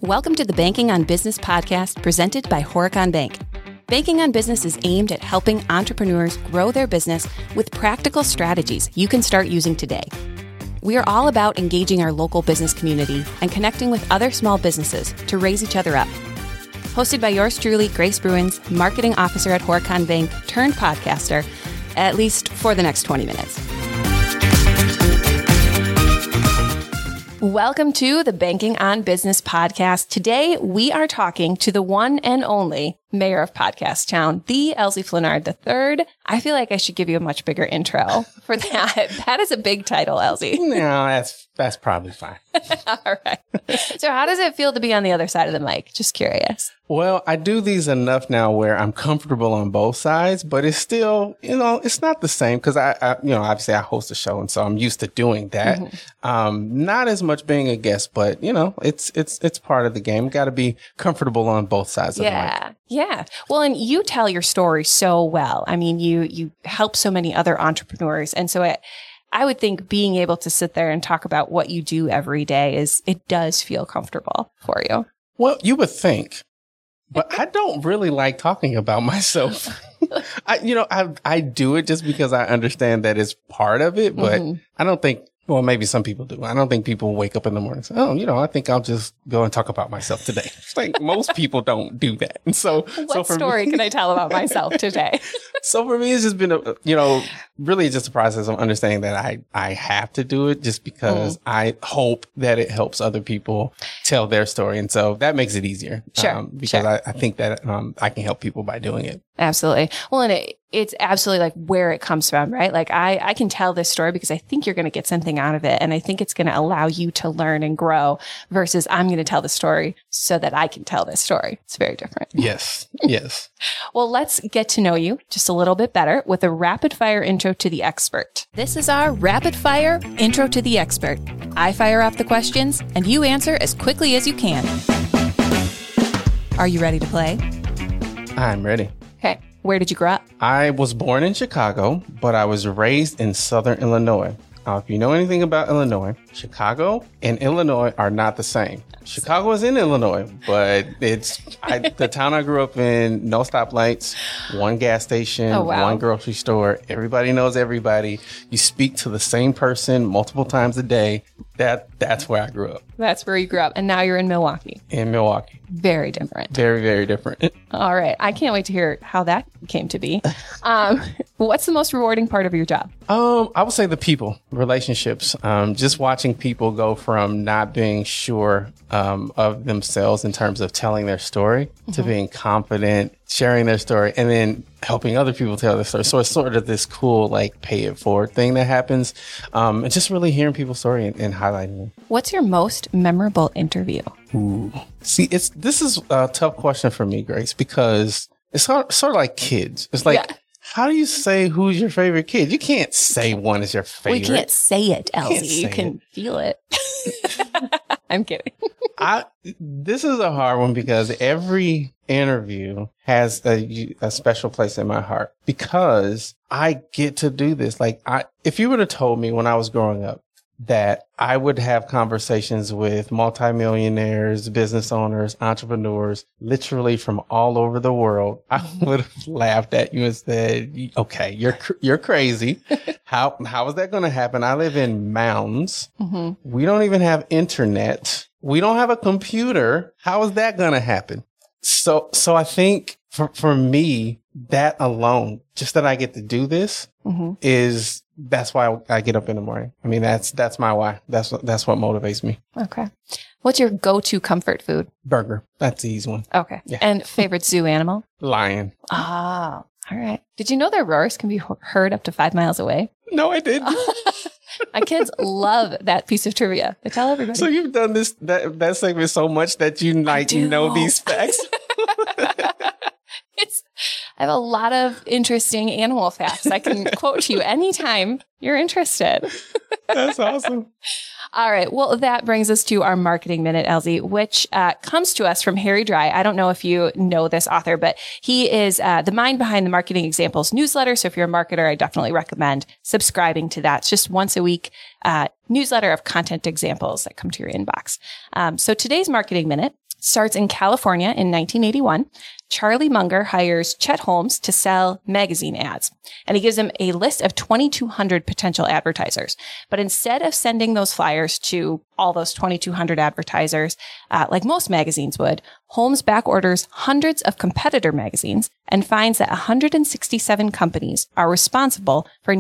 Welcome to the Banking on Business podcast presented by Horicon Bank. Banking on Business is aimed at helping entrepreneurs grow their business with practical strategies you can start using today. We are all about engaging our local business community and connecting with other small businesses to raise each other up. Hosted by yours truly, Grace Bruins, Marketing Officer at Horicon Bank turned podcaster, at least for the next 20 minutes. Welcome to the Banking on Business podcast. Today, we are talking to the one and only Mayor of Podcast Town, the Elsie Flenard III. I feel like I should give you a much bigger intro for that. That is a big title, Elsie. No, that's probably fine. All right. So how does it feel to be on the other side of the mic? Just curious. Well, I do these enough now where I'm comfortable on both sides, but it's still, it's not the same because I obviously I host a show and so I'm used to doing that. Mm-hmm. Not as much being a guest, but it's part of the game. Got to be comfortable on both sides of the mic. Yeah. Well, and you tell your story so well. I mean, you help so many other entrepreneurs. And so I would think being able to sit there and talk about what you do every day it does feel comfortable for you. Well, you would think, but I don't really like talking about myself. I do it just because I understand that it's part of it, but I don't think, well, maybe some people do. I don't think people wake up in the morning and say, I think I'll just go and talk about myself today. It's like most people don't do that. And so, what story can I tell about myself today? So for me, it's just been, really just a process of understanding that I have to do it just because I hope that it helps other people tell their story. And so that makes it easier. Because I think that I can help people by doing it. Absolutely. Well, and it's absolutely like where it comes from, right? Like I can tell this story because I think you're going to get something out of it. And I think it's going to allow you to learn and grow versus I'm going to tell the story so that I can tell this story. It's very different. Yes. Well, let's get to know you just a little bit better with a rapid fire intro to the expert. This is our rapid fire intro to the expert. I fire off the questions and you answer as quickly as you can. Are you ready to play? I'm ready. Okay. Where did you grow up? I was born in Chicago, but I was raised in Southern Illinois. If you know anything about Illinois, Chicago and Illinois are not the same. Chicago is in Illinois, but the town I grew up in, no stoplights, one gas station, one grocery store. Everybody knows everybody. You speak to the same person multiple times a day. That's where I grew up. That's where you grew up. And now you're in Milwaukee. In Milwaukee. Very different. Very, very different. All right. I can't wait to hear how that came to be. What's the most rewarding part of your job? I would say the people, relationships, just watching people go from not being sure of themselves in terms of telling their story to being confident, sharing their story, and then helping other people tell their story. So it's sort of this cool, like, pay it forward thing that happens. And just really hearing people's story and highlighting them. What's your most memorable interview? Ooh. See, this is a tough question for me, Grace, because it's sort of like kids. It's like, how do you say who's your favorite kid? You can't say one is your favorite. We can't say it, Elsie. You can feel it. I'm kidding. This is a hard one because every interview has a special place in my heart because I get to do this. Like, if you would have told me when I was growing up that I would have conversations with multimillionaires, business owners, entrepreneurs, literally from all over the world, I would have laughed at you and said, okay, you're crazy. How is that going to happen? I live in mountains. Mm-hmm. We don't even have internet. We don't have a computer. How is that going to happen? So I think for me, that alone, just that I get to do this that's why I get up in the morning. I mean, that's my why. That's what motivates me. Okay. What's your go-to comfort food? Burger. That's the easy one. Okay. Yeah. And favorite zoo animal? Lion. Ah, all right. Did you know their roars can be heard up to 5 miles away? No, I didn't. My kids love that piece of trivia. They tell everybody. So you've done that segment so much that you know these facts. I have a lot of interesting animal facts I can quote to you anytime you're interested. That's awesome. All right. Well, that brings us to our marketing minute, Elsie, which comes to us from Harry Dry. I don't know if you know this author, but he is the mind behind the Marketing Examples newsletter. So if you're a marketer, I definitely recommend subscribing to that. It's just once a week newsletter of content examples that come to your inbox. So today's marketing minute Starts in California in 1981. Charlie Munger hires Chet Holmes to sell magazine ads, and he gives him a list of 2,200 potential advertisers. But instead of sending those flyers to all those 2,200 advertisers, like most magazines would, Holmes back orders hundreds of competitor magazines and finds that 167 companies are responsible for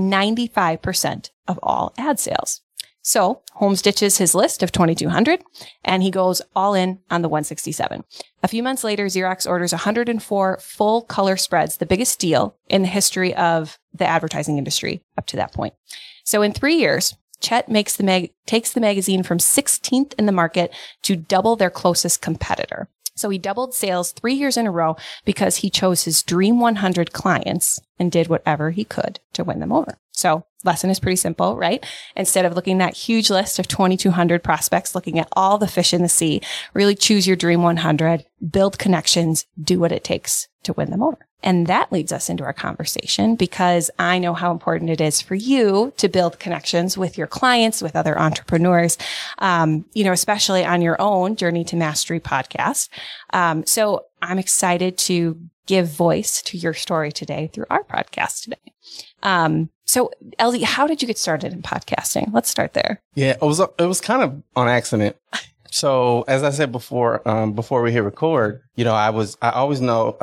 95% of all ad sales. So Holmes ditches his list of 2,200 and he goes all in on the 167. A few months later, Xerox orders 104 full color spreads, the biggest deal in the history of the advertising industry up to that point. So in 3 years, Chet takes the magazine from 16th in the market to double their closest competitor. So he doubled sales 3 years in a row because he chose his Dream 100 clients and did whatever he could to win them over. So lesson is pretty simple, right? Instead of looking at that huge list of 2,200 prospects, looking at all the fish in the sea, really choose your Dream 100, build connections, do what it takes to win them over. And that leads us into our conversation because I know how important it is for you to build connections with your clients, with other entrepreneurs, especially on your own Journey to Mastery podcast. So I'm excited to give voice to your story today through our podcast today. So LZ, how did you get started in podcasting? Let's start there. Yeah, it was kind of on accident. So as I said before we hit record, I always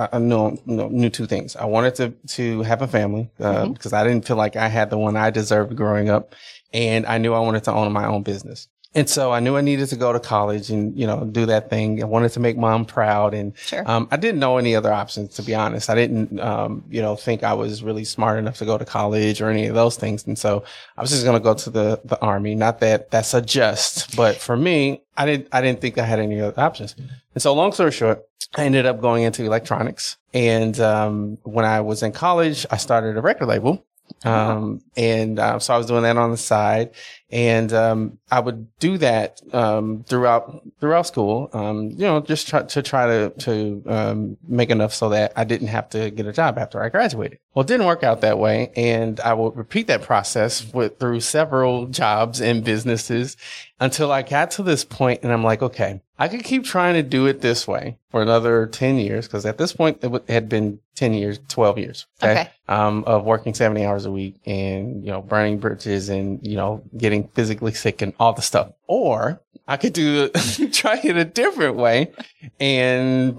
knew two things. I wanted to have a family, because I didn't feel like I had the one I deserved growing up. And I knew I wanted to own my own business. And so I knew I needed to go to college and, do that thing. I wanted to make mom proud. And, sure. I didn't know any other options, to be honest. I didn't, think I was really smart enough to go to college or any of those things. And so I was just going to go to the Army. Not that that's a just, but for me, I didn't think I had any other options. And so long story short, I ended up going into electronics. And, when I was in college, I started a record label. So I was doing that on the side, and I would do that throughout school. Just try to make enough so that I didn't have to get a job after I graduated. Well, it didn't work out that way, and I would repeat that process through several jobs and businesses until I got to this point, and I'm like, okay, I could keep trying to do it this way for another 10 years, because at this point it had been 12 years, okay. Of working 70 hours a week and, burning bridges and, getting physically sick and all the stuff. Or I could try it a different way and,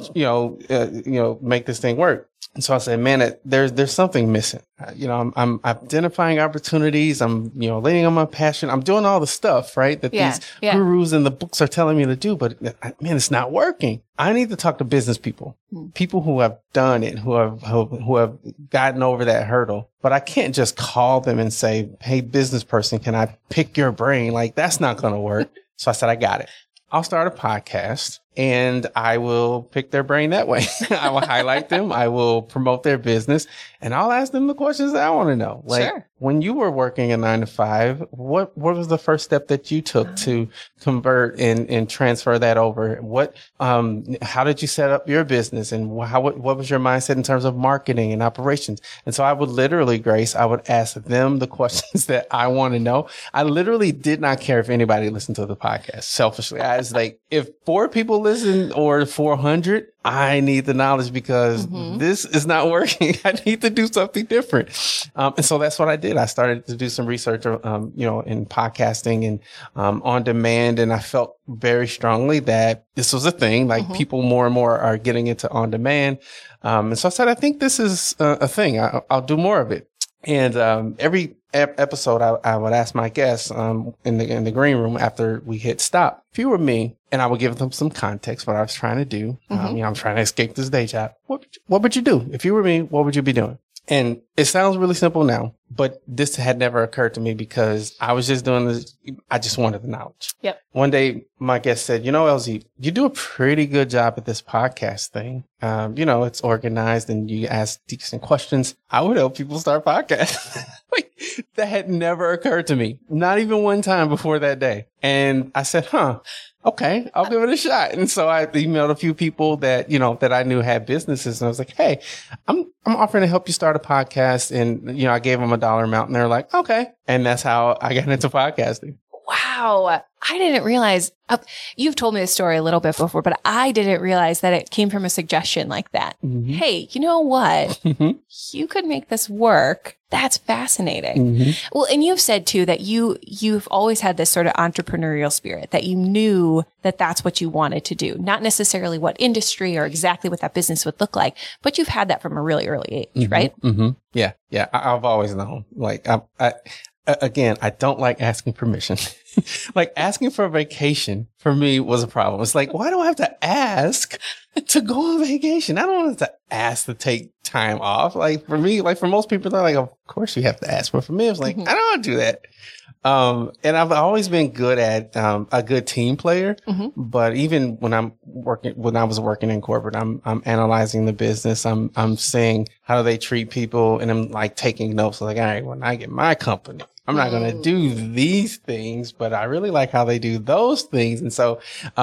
make this thing work. And so I said, man, there's something missing. I'm identifying opportunities. I'm, leaning on my passion. I'm doing all the stuff, right? That these gurus and the books are telling me to do, but man, it's not working. I need to talk to business people, people who have done it, who have gotten over that hurdle. But I can't just call them and say, hey, business person, can I pick your brain? Like, that's not going to work. So I said, I got it. I'll start a podcast and I will pick their brain that way. I will highlight them. I will promote their business and I'll ask them the questions that I want to know. Like, sure. When you were working a 9 to 5, what was the first step that you took to convert and transfer that over? How did you set up your business and what was your mindset in terms of marketing and operations? And so I would literally, Grace, I would ask them the questions that I want to know. I literally did not care if anybody listened to the podcast. Selfishly, I was like, if 4 people listen or 400, I need the knowledge because this is not working. I need to do something different. And so that's what I did. I started to do some research, in podcasting and on demand. And I felt very strongly that this was a thing. Like people more and more are getting into on demand. And so I said, I think this is a thing. I'll do more of it. And every episode, I would ask my guests in the green room after we hit stop, if you were me, and I would give them some context, what I was trying to do. I'm trying to escape this day job. What would you do? If you were me, what would you be doing? And it sounds really simple now, but this had never occurred to me because I was just doing this. I just wanted the knowledge. Yep. One day, my guest said, LZ, you do a pretty good job at this podcast thing. It's organized and you ask decent questions. I would help people start podcasts. That had never occurred to me. Not even one time before that day. And I said, okay, I'll give it a shot. And so I emailed a few people that, that I knew had businesses. And I was like, hey, I'm offering to help you start a podcast. And, I gave them a dollar amount and they're like, okay. And that's how I got into podcasting. Wow. I didn't realize, you've told me this story a little bit before, but I didn't realize that it came from a suggestion like that. Mm-hmm. Hey, you know what? You could make this work. That's fascinating. Mm-hmm. Well, and you've said too that you've always had this sort of entrepreneurial spirit, that you knew that that's what you wanted to do, not necessarily what industry or exactly what that business would look like, but you've had that from a really early age, mm-hmm. right? Mm-hmm. Yeah. Yeah. I've always known, like, again, I don't like asking permission. Like asking for a vacation for me was a problem. It's like, why do I have to ask to go on vacation? I don't have to ask to take time off. Like for me, like for most people, they're like, of course you have to ask. But for me, it's like, I don't want to do that. And I've always been good at a good team player. But even when I was working in corporate, I'm analyzing the business. I'm seeing how do they treat people, and I'm like taking notes. Like, all right, when I get my company, I'm not going to do these things, but I really like how they do those things. And so,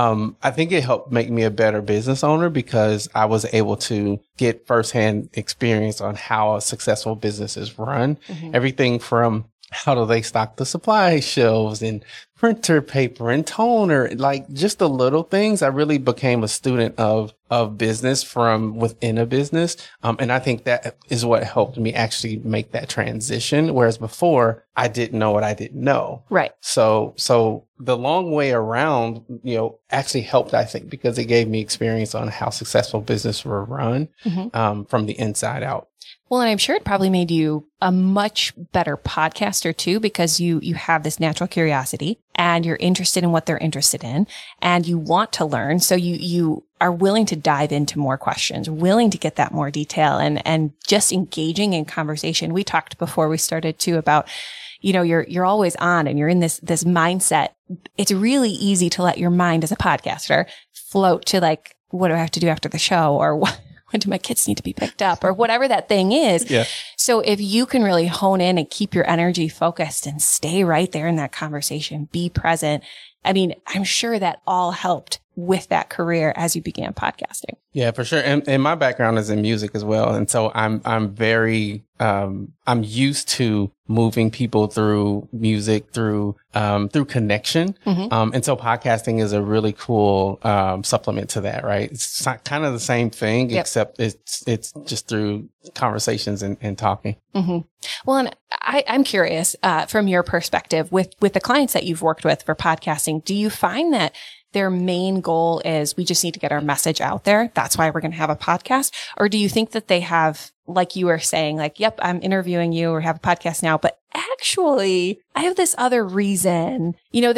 I think it helped make me a better business owner because I was able to get firsthand experience on how a successful business is run. Everything from how do they stock the supply shelves and printer paper and toner, like just the little things. I really became a student of business from within a business. And I think that is what helped me actually make that transition. Whereas before I didn't know what I didn't know. Right. So the long way around, actually helped, I think, because it gave me experience on how successful business were run, from the inside out. Well, and I'm sure it probably made you a much better podcaster too, because you have this natural curiosity and you're interested in what they're interested in and you want to learn. So you are willing to dive into more questions, willing to get that more detail and just engaging in conversation. We talked before we started too about, you're always on and you're in this mindset. It's really easy to let your mind as a podcaster float to like, what do I have to do after the show? Or when do my kids need to be picked up or whatever that thing is. Yeah. So if you can really hone in and keep your energy focused and stay right there in that conversation, be present. I mean, I'm sure that all helped with that career as you began podcasting. Yeah, for sure. And my background is in music as well. And so I'm very, I'm used to moving people through music, through connection. And so podcasting is a really cool, supplement to that, right? It's kind of the same thing, except it's just through conversations and talking. Well, and I'm curious, from your perspective with the clients that you've worked with for podcasting, do you find that their main goal is we just need to get our message out there? That's why we're going to have a podcast. Or do you think that they have, like you were saying, like, yep, I'm interviewing you or have a podcast now, but actually I have this other reason,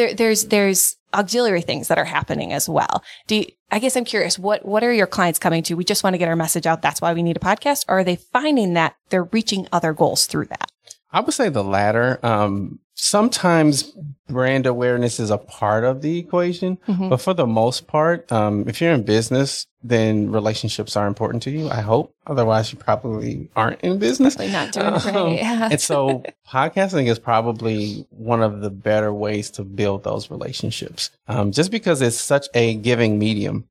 there's auxiliary things that are happening as well. I guess I'm curious, what are your clients coming to? We just want to get our message out. That's why we need a podcast. Or are they finding that they're reaching other goals through that? I would say the latter. Sometimes brand awareness is a part of the equation, but for the most part, if you're in business, then relationships are important to you, I hope. Otherwise, you probably aren't in business. Probably not doing it right. Yeah. And so podcasting is probably one of the better ways to build those relationships. Just because it's such a giving medium,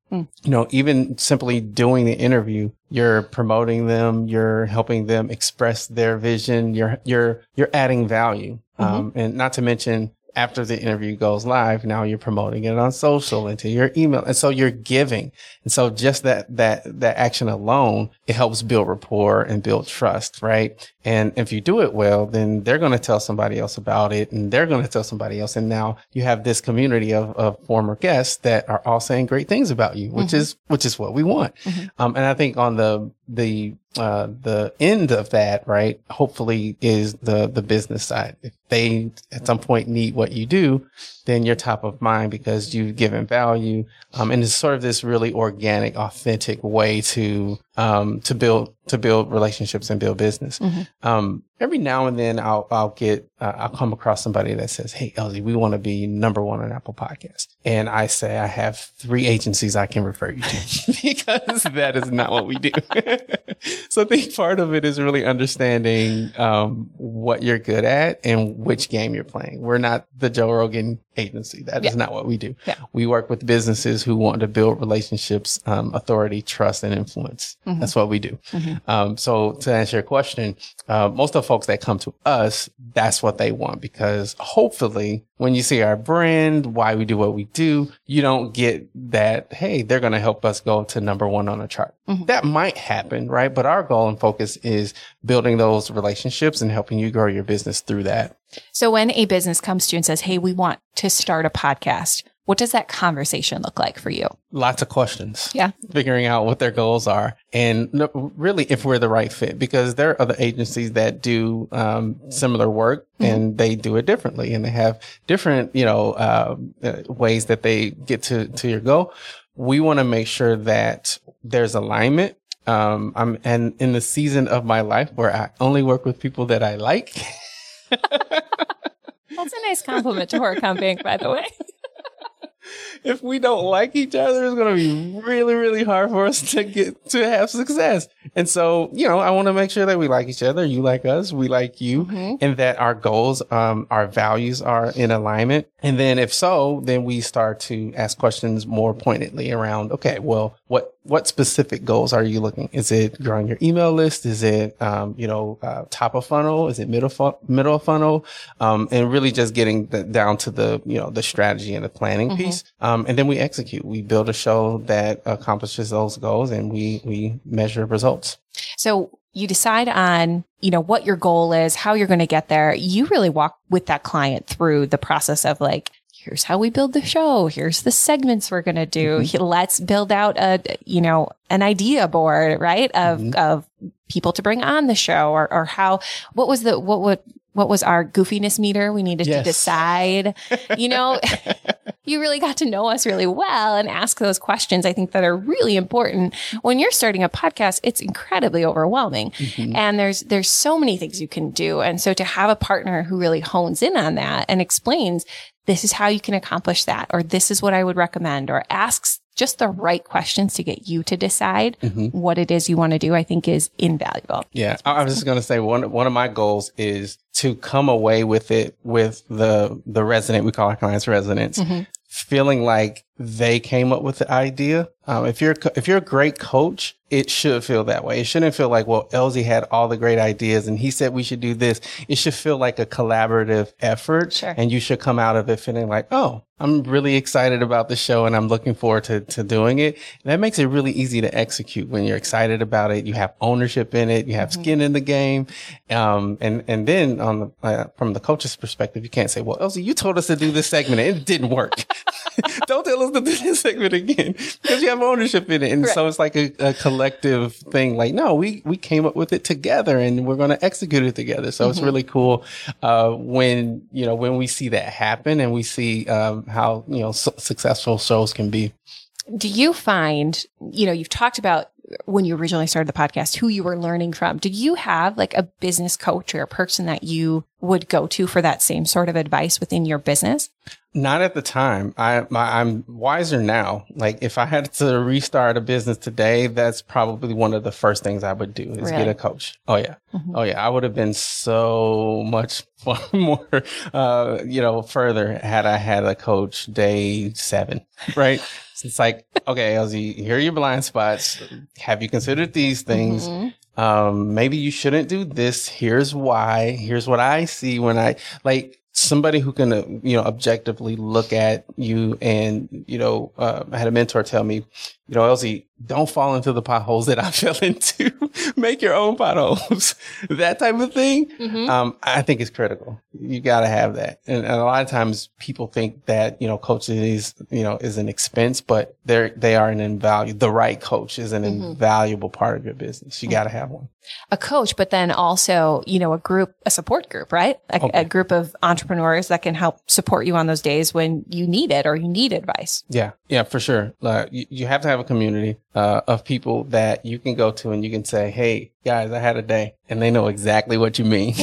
even simply doing the interview, you're promoting them, you're helping them express their vision, you're adding value. And not to mention, after the interview goes live, now you're promoting it on social and to your email. And so you're giving. And so just that action alone, it helps build rapport and build trust, right? And if you do it well, then they're going to tell somebody else about it and they're going to tell somebody else. And now you have this community of former guests that are all saying great things about you, which is what we want. And I think on the end of that, right, hopefully is the business side. If they at some point need what you do, then you're top of mind because you've given value. And it's sort of this really organic, authentic way to build relationships and build business. Every now and then I'll come across somebody that says, "Hey, LZ, we want to be number one on Apple Podcasts." And I say, I have 3 agencies I can refer you to because that is not what we do. So I think part of it is really understanding, what you're good at and which game you're playing. We're not the Joe Rogan agency. That is not what we do. Yeah. We work with businesses who want to build relationships, authority, trust, and influence. That's what we do. So to answer your question, most of the folks that come to us, that's what they want, because hopefully when you see our brand, why we do what we do, you don't get that, hey, they're going to help us go to number one on a chart. That might happen, right? But our goal and focus is building those relationships and helping you grow your business through that. So when a business comes to you and says, hey, we want to start a podcast, what does that conversation look like for you? Lots of questions. Yeah. Figuring out what their goals are and really if we're the right fit, because there are other agencies that do similar work and they do it differently and they have different, ways that they get to your goal. We want to make sure that there's alignment. I'm in the season of my life where I only work with people that I like. That's a nice compliment to Horicon Bank, by the way. If we don't like each other, it's going to be really, really hard for us to have success. And so, I want to make sure that we like each other. You like us, we like you, and that our goals, our values are in alignment. And then if so, then we start to ask questions more pointedly around, okay, well, what specific goals are you looking? Is it growing your email list? Is it, top of funnel? Is it middle of funnel? And really just getting down to the strategy and the planning piece. And then we execute. We build a show that accomplishes those goals and we measure results. So you decide on, what your goal is, how you're going to get there. You really walk with that client through the process of like, here's how we build the show. Here's the segments we're going to do. Let's build out an idea board, right? Of people to bring on the show or how, what was our goofiness meter? We needed to decide, you really got to know us really well and ask those questions, I think, that are really important. When you're starting a podcast, it's incredibly overwhelming. And there's so many things you can do. And so to have a partner who really hones in on that and explains, this is how you can accomplish that, or this is what I would recommend, or asks just the right questions to get you to decide what it is you want to do, I think is invaluable. Yeah. I was just going to say one of my goals is to come away with it with the resident, we call our clients residents, feeling like they came up with the idea. If you're a great coach, it should feel that way. It shouldn't feel like, well, Elsie had all the great ideas and he said we should do this. It should feel like a collaborative effort. Sure. And you should come out of it feeling like, oh, I'm really excited about the show and I'm looking forward to doing it. And that makes it really easy to execute when you're excited about it. You have ownership in it. You have skin in the game. And then from the coach's perspective, you can't say, well, Elsie, you told us to do this segment and it didn't work. Don't tell us to do this segment again, because you have ownership in it. And so it's like a collective thing. Like, no, we came up with it together and we're going to execute it together. So it's really cool when we see that happen and we see how successful shows can be. Do you find, you've talked about when you originally started the podcast, who you were learning from. Did you have like a business coach or a person that you would go to for that same sort of advice within your business? Not at the time. I'm wiser now. Like if I had to restart a business today, that's probably one of the first things I would do is get a coach. Oh yeah. Oh yeah. I would have been so much more, further had I had a coach day 7, right? So it's like, okay, Elsie, here are your blind spots. Have you considered these things? Maybe you shouldn't do this. Here's why. Here's what I see when I somebody who can, objectively look at you. And, I had a mentor tell me, Elsie, don't fall into the potholes that I fell into. Make your own potholes. That type of thing. I think is critical. You got to have that. And a lot of times people think that, coaching is an expense, but they are an invaluable, the right coach is an invaluable part of your business. You got to have one. A coach, but then also, a support group, right? A group of entrepreneurs that can help support you on those days when you need it or you need advice. Yeah. Yeah, for sure. You have to have a community of people that you can go to and you can say, hey, guys, I had a day, and they know exactly what you mean.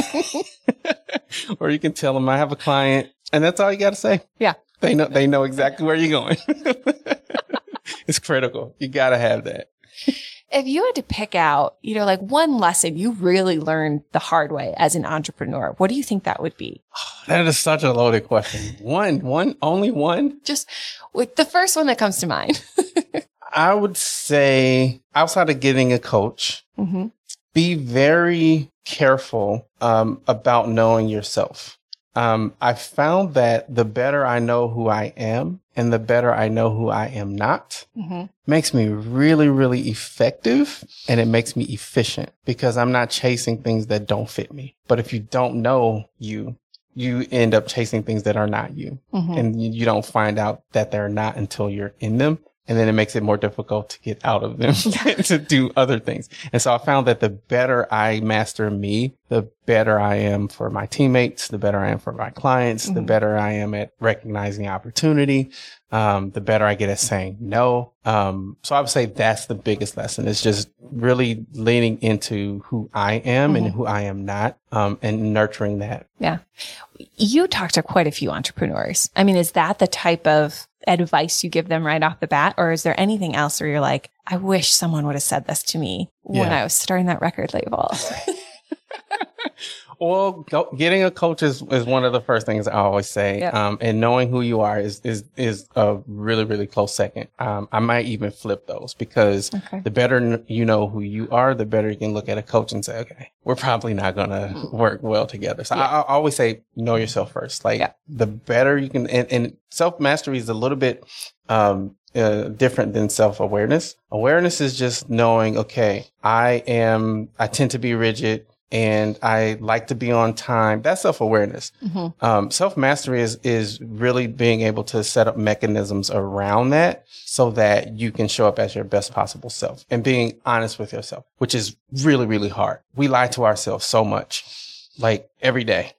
Or you can tell them I have a client, and that's all you got to say. Yeah. They know exactly where you're going. It's critical. You got to have that. If you had to pick out, like one lesson you really learned the hard way as an entrepreneur, what do you think that would be? That is such a loaded question. Only one? Just with the first one that comes to mind. I would say, outside of getting a coach, be very careful about knowing yourself. I found that the better I know who I am and the better I know who I am not makes me really, really effective, and it makes me efficient because I'm not chasing things that don't fit me. But if you don't know you end up chasing things that are not you, and you don't find out that they're not until you're in them. And then it makes it more difficult to get out of them to do other things. And so I found that the better I master me, the better I am for my teammates, the better I am for my clients, the better I am at recognizing opportunity, the better I get at saying no. So I would say that's the biggest lesson, is just really leaning into who I am and who I am not, and nurturing that. Yeah. You talk to quite a few entrepreneurs. I mean, is that the type of advice you give them right off the bat? Or is there anything else where you're like, I wish someone would have said this to me when I was starting that record label? Well, getting a coach is one of the first things I always say. Yep. And knowing who you are is a really, really close second. I might even flip those, because the better you know who you are, the better you can look at a coach and say, okay, we're probably not going to work well together. So I always say, know yourself first. The better you can, and self-mastery is a little bit, different than self-awareness. Awareness is just knowing, okay, I tend to be rigid, and I like to be on time. That's self-awareness. Self-mastery is really being able to set up mechanisms around that so that you can show up as your best possible self, and being honest with yourself, which is really, really hard. We lie to ourselves so much, like every day.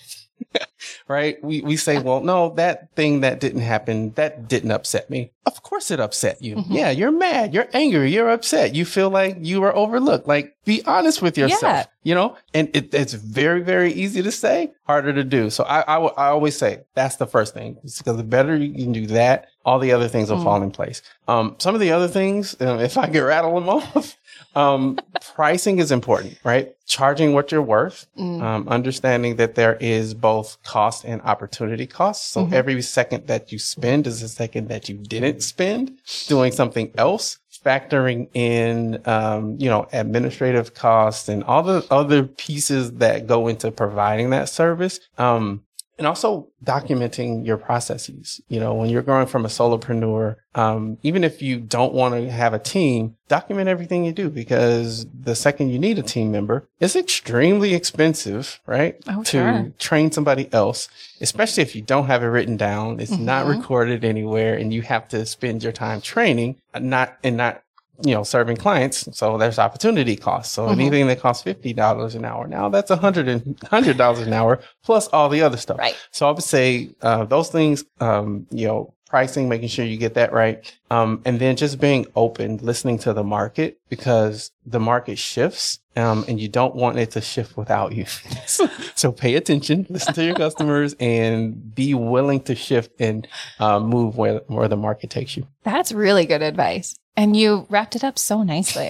Right? We say, well, no, that thing that didn't happen, that didn't upset me. Of course it upset you. Yeah, you're mad, you're angry, you're upset. You feel like you were overlooked. Like, be honest with yourself, and it's very, very easy to say, harder to do. So I always say that's the first thing, because the better you can do that, all the other things will fall in place. Some of the other things, if I could rattle them off, pricing is important, right? Charging what you're worth, understanding that there is both cost and opportunity costs. So every second that you spend is a second that you didn't spend doing something else, factoring in, administrative costs and all the other pieces that go into providing that service. And also documenting your processes. When you're growing from a solopreneur, even if you don't want to have a team, document everything you do, because the second you need a team member, it's extremely expensive, right? To train somebody else, especially if you don't have it written down, it's not recorded anywhere, and you have to spend your time training, not serving clients. So there's opportunity costs. So anything that costs $50 an hour now, that's $100 an hour, plus all the other stuff. Right. So I would say those things, pricing, making sure you get that right. And then just being open, listening to the market, because the market shifts, and you don't want it to shift without you. So pay attention, listen to your customers, and be willing to shift and move where the market takes you. That's really good advice. And you wrapped it up so nicely.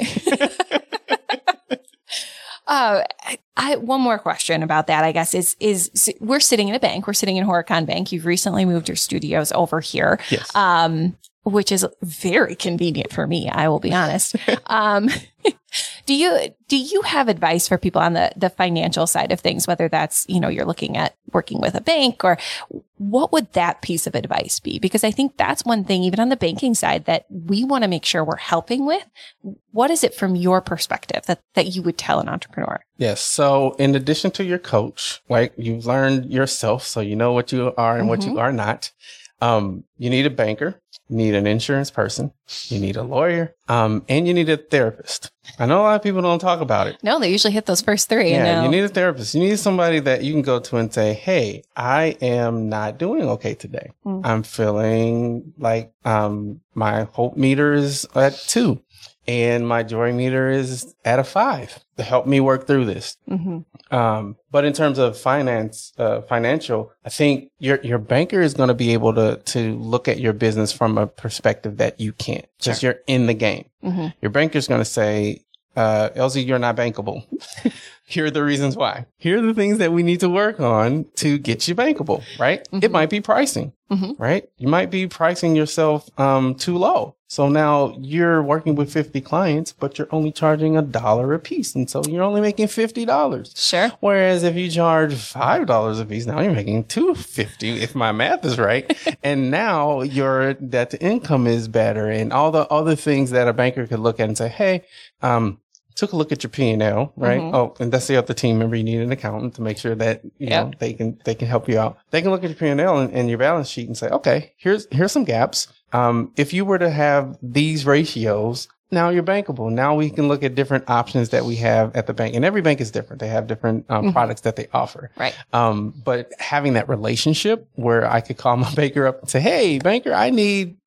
One more question about that, I guess, is we're sitting in a bank. We're sitting in Horicon Bank. You've recently moved your studios over here. Yes. Which is very convenient for me, I will be honest. Do you have advice for people on the financial side of things, whether that's, you're looking at working with a bank, or what would that piece of advice be? Because I think that's one thing, even on the banking side, that we want to make sure we're helping with. What is it from your perspective that you would tell an entrepreneur? Yes. So in addition to your coach, like, you've learned yourself, so you know what you are and what you are not. You need a banker, you need an insurance person, you need a lawyer, and you need a therapist. I know a lot of people don't talk about it. No, they usually hit those first three. Yeah, you need a therapist. You need somebody that you can go to and say, hey, I am not doing okay today. I'm feeling like my hope meter is at 2. and my joy meter is at a 5 to help me work through this. But in terms of financial, I think your banker is going to be able to look at your business from a perspective that you can't, because you're in the game. Your banker is going to say, LZ, you're not bankable. Here are the reasons why. Here are the things that we need to work on to get you bankable, right? It might be pricing, right? You might be pricing yourself too low. So now you're working with 50 clients, but you're only charging $1 a piece. And so you're only making $50. Sure. Whereas if you charge $5 a piece, now you're making $2.50 if my math is right. And now that the income is better, and all the other things that a banker could look at and say, hey, took a look at your P&L, right? Oh, and that's the other team member. You need an accountant to make sure that you know they can help you out. They can look at your P&L and your balance sheet and say, okay, here's some gaps. If you were to have these ratios, now you're bankable. Now we can look at different options that we have at the bank, and every bank is different. They have different products that they offer. Right. But having that relationship where I could call my banker up and say, hey, banker, I need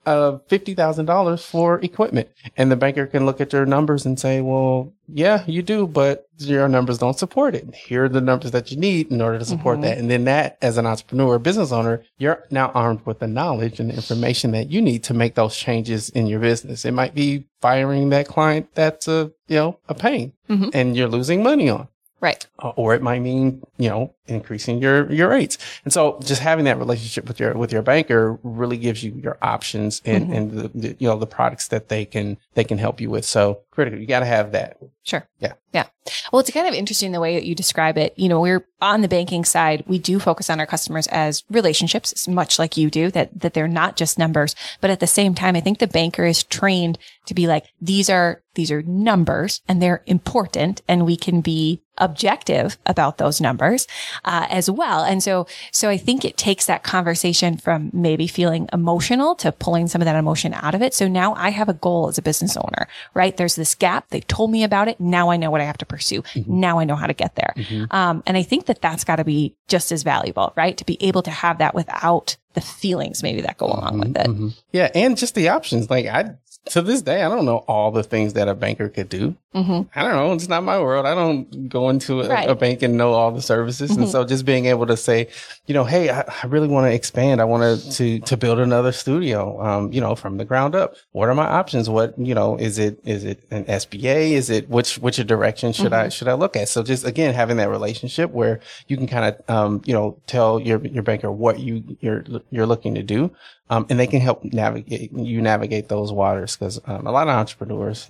$50,000 for equipment. And the banker can look at your numbers and say, well, yeah, you do, but your numbers don't support it. Here are the numbers that you need in order to support that. And then that, as an entrepreneur or business owner, you're now armed with the knowledge and the information that you need to make those changes in your business. It might be firing that client that's a pain and you're losing money on. Right. Or it might mean, increasing your rates. And so just having that relationship with your banker really gives you your options and the products that they can help you with. So critical. You got to have that. Sure. Yeah. Yeah. Well, it's kind of interesting the way that you describe it. We're on the banking side. We do focus on our customers as relationships, much like you do, that they're not just numbers. But at the same time, I think the banker is trained to be like, these are numbers and they're important, and we can be objective about those numbers as well. And so I think it takes that conversation from maybe feeling emotional to pulling some of that emotion out of it. So now I have a goal as a business owner, right? There's this gap. They told me about it. Now I know what I have to pursue. Now I know how to get there. And I think that's got to be just as valuable, right? To be able to have that without the feelings maybe that go along with it. Yeah. And just the options. Like to this day, I don't know all the things that a banker could do. I don't know. It's not my world. I don't go into a bank and know all the services. And so just being able to say, hey, I really want to expand. I want to build another studio, from the ground up. What are my options? What, is it an SBA? Is it which direction should I look at? So just again, having that relationship where you can kind of, tell your banker what you're looking to do. And they can help navigate those waters, because a lot of entrepreneurs,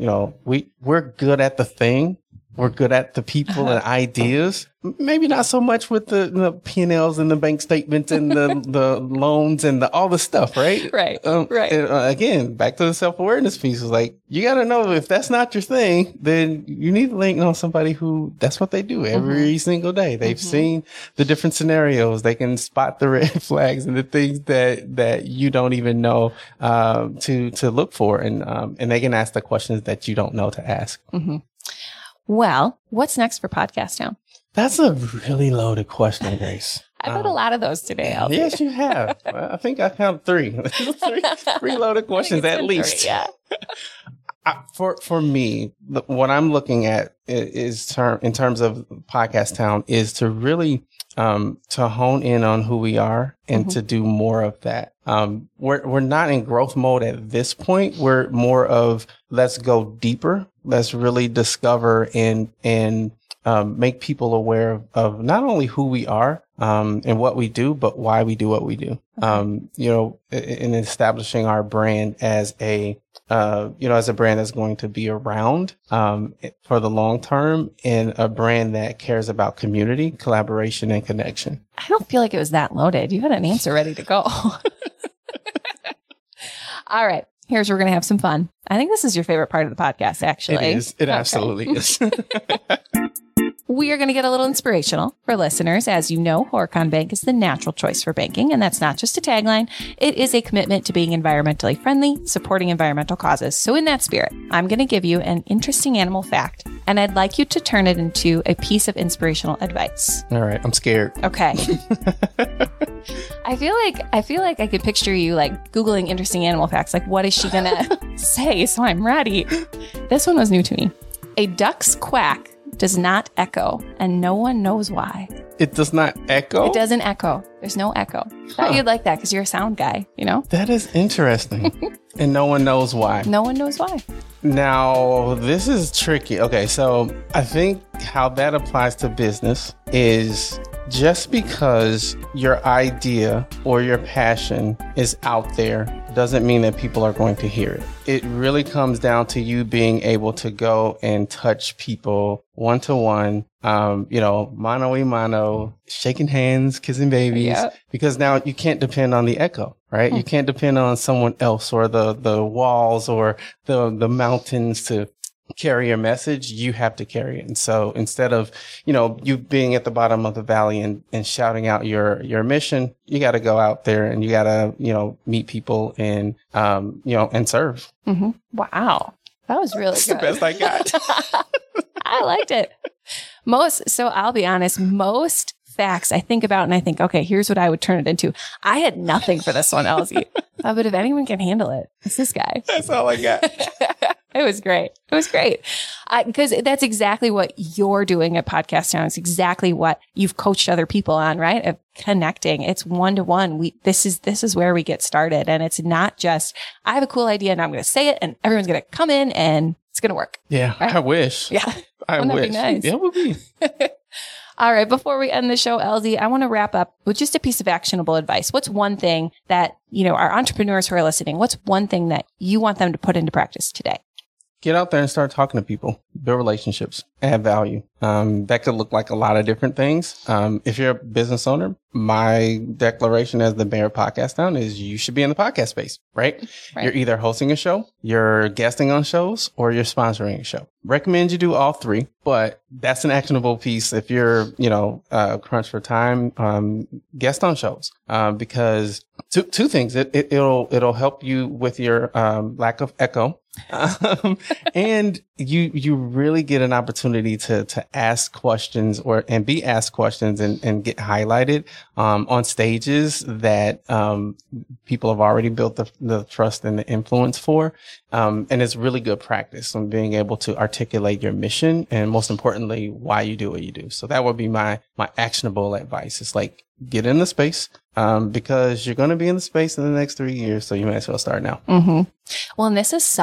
we're good at the thing. We're good at the people and ideas. Maybe not so much with the P&Ls and the bank statements and the loans and all the stuff, right? Right. Right. And, again, back to the self-awareness piece. Is like, you got to know if that's not your thing, then you need to link on somebody who that's what they do every single day. They've seen the different scenarios. They can spot the red flags and the things that you don't even know to look for, and they can ask the questions that you don't know to ask. Well, what's next for Podcast Town? That's a really loaded question, Grace. I've had a lot of those today, Alfie. Yes, you have. I think I counted 3. three loaded questions at least. 3, yeah. For me, what I'm looking at is in terms of Podcast Town is to really to hone in on who we are and to do more of that. We're not in growth mode at this point. We're more of let's go deeper. Let's really discover and make people aware of not only who we are and what we do, but why we do what we do. In establishing our brand as a brand that's going to be around for the long term, and a brand that cares about community, collaboration, and connection. I don't feel like it was that loaded. You had an answer ready to go. All right. Here's where we're going to have some fun. I think this is your favorite part of the podcast, actually. It is. It absolutely is. We are going to get a little inspirational for listeners. As you know, Horicon Bank is the natural choice for banking, and that's not just a tagline. It is a commitment to being environmentally friendly, supporting environmental causes. So in that spirit, I'm going to give you an interesting animal fact and I'd like you to turn it into a piece of inspirational advice. All right. I'm scared. Okay. I feel like I could picture you like Googling interesting animal facts. Like, what is she going to say? So I'm ready. This one was new to me. A duck's quack does not echo, and no one knows why. It does not echo? It doesn't echo. There's no echo. Thought you'd like that because you're a sound guy, you know? That is interesting. And no one knows why. No one knows why. Now, this is tricky. Okay, so I think how that applies to business is just because your idea or your passion is out there doesn't mean that people are going to hear it. It really comes down to you being able to go and touch people one-to-one, mano a mano, shaking hands, kissing babies, Yep. because now you can't depend on the echo, right? You can't depend on someone else or the walls or the mountains to carry your message. You have to carry it. And so instead of, you being at the bottom of the valley and shouting out your mission, you got to go out there and you got to, meet people and, and serve. Mm-hmm. Wow. That was really That's good. the best I got. I liked it. So I'll be honest, most facts I think about and I think, okay, here's what I would turn it into. I had nothing for this one, Elsie. But if anyone can handle it, it's this guy. That's all I got. It was great. It was great. Because that's exactly what you're doing at Podcast Town. It's exactly what you've coached other people on, right? Of connecting. It's one-to-one. This is where we get started. And it's not just, I have a cool idea and I'm going to say it and everyone's going to come in and it's going to work. Yeah. Right? I wish. Yeah. I Wouldn't that wish. be nice? Yeah, it would be. All right. Before we end the show, Elsie, I want to wrap up with just a piece of actionable advice. What's one thing that, our entrepreneurs who are listening, what's one thing that you want them to put into practice today? Get out there and start talking to people, build relationships, add value. That could look like a lot of different things. If you're a business owner, my declaration as the mayor of Podcast Town is you should be in the podcast space, right? You're either hosting a show, you're guesting on shows, or you're sponsoring a show. Recommend you do all three, but that's an actionable piece. If you're, crunch for time, guest on shows, because two things. It'll help you with your lack of echo. And you really get an opportunity to ask questions and be asked questions and get highlighted on stages that people have already built the trust and the influence for. And it's really good practice on being able to articulate your mission and most importantly, why you do what you do. So that would be my actionable advice. It's like, get in the space, because you're going to be in the space in the next 3 years. So you might as well start now. Mm-hmm. Well, and this is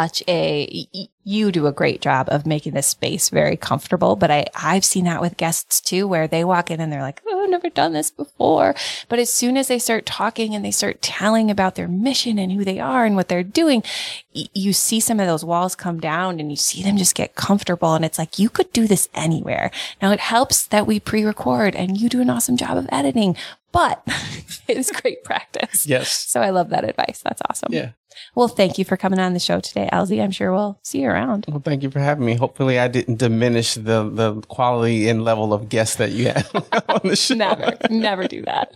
you do a great job of making this space very comfortable, but I've seen that with guests too, where they walk in and they're like, oh, I've never done this before. But as soon as they start talking and they start telling about their mission and who they are and what they're doing, you see some of those walls come down and you see them just get comfortable. And it's like, you could do this anywhere. Now it helps that we pre-record and you do an awesome job of editing, but it is great practice. Yes. So I love that advice. That's awesome. Yeah. Well, thank you for coming on the show today, Elsie. I'm sure we'll see you around. Well, thank you for having me. Hopefully I didn't diminish the quality and level of guests that you had on the show. Never do that.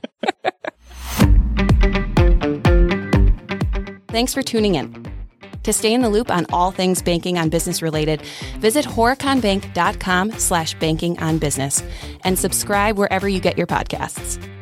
Thanks for tuning in. To stay in the loop on all things banking on business related, visit horaconbank.com/bankingonbusiness and subscribe wherever you get your podcasts.